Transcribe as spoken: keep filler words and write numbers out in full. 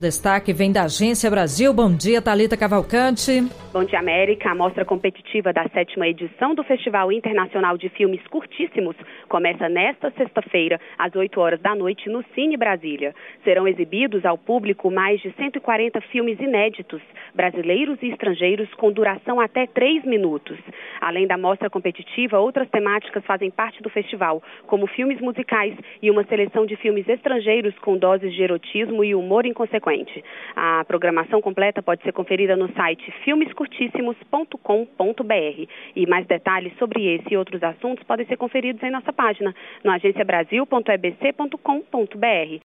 Destaque vem da Agência Brasil. Bom dia, Thalita Cavalcante. Bom dia, América. A mostra competitiva da sétima edição do Festival Internacional de Filmes Curtíssimos começa nesta sexta-feira, às oito horas da noite, no Cine Brasília. Serão exibidos ao público mais de cento e quarenta filmes inéditos, brasileiros e estrangeiros, com duração até três minutos. Além da mostra competitiva, outras temáticas fazem parte do festival, como filmes musicais e uma seleção de filmes estrangeiros com doses de erotismo e humor inconsequente. A programação completa pode ser conferida no site filmes curtíssimos ponto com ponto br e mais detalhes sobre esse e outros assuntos podem ser conferidos em nossa página no agência brasil ponto e b c ponto com ponto br.